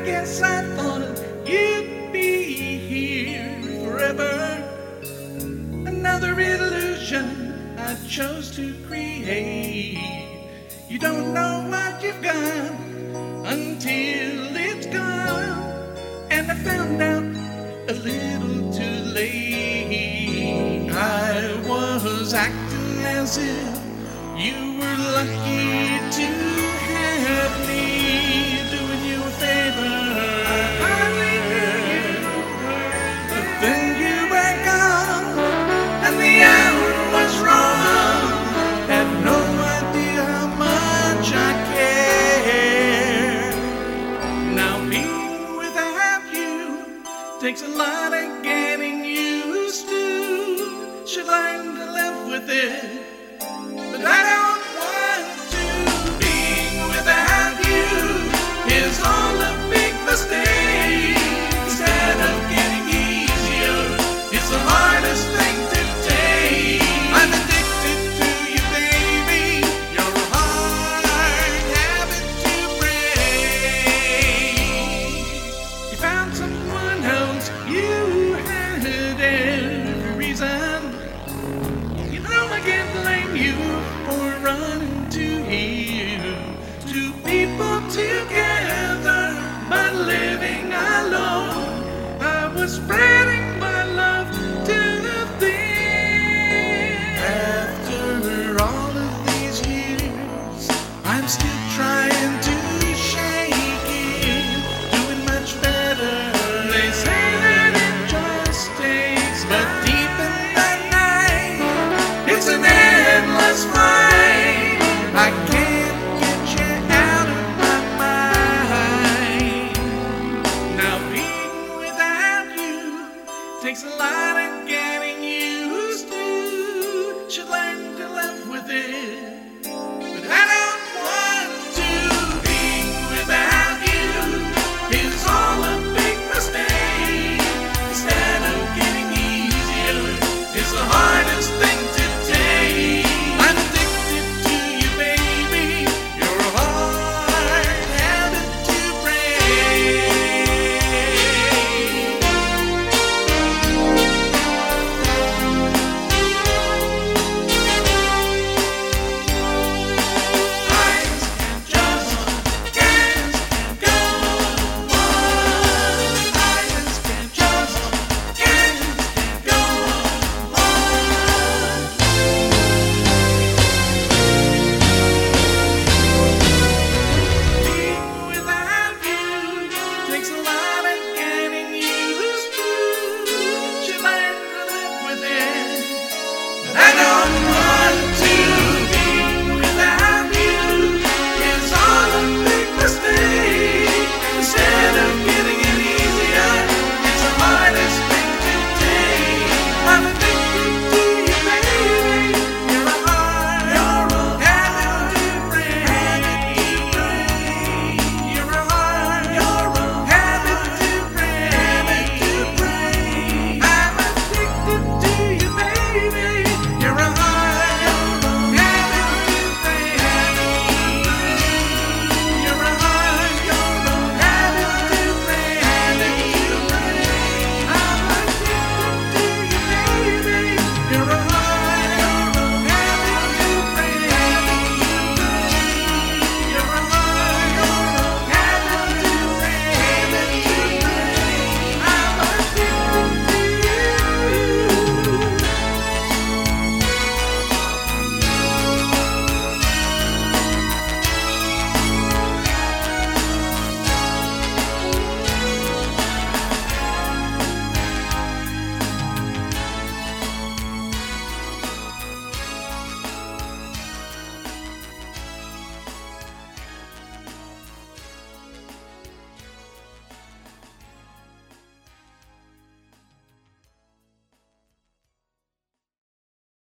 guess I thought you'd be here forever. Another illusion I chose to create. You don't know what you've got until it's gone. And I found out a little too late. I was acting as if you were lucky to have me, doing you a favor. I hardly knew you, but then you were gone, and the hour was wrong. Had no idea how much I care. Now being without you takes a lot of getting used to. Should learn to live with it, but I don't want to. Being without you is all a big mistake. Instead of getting easier, it's the hardest thing to take. I'm addicted to you, baby. You're a hard habit to break. You found someone else, you had every reason. You know I can't blame you for running to you. Two people together, but living alone. I was spreading my love to thee. After all of these years, I'm still trying to shake it, doing much better. They say that it just takes, but deep in the night, it's an endless fight. I can't get you out of my mind. Now being without you takes a lot of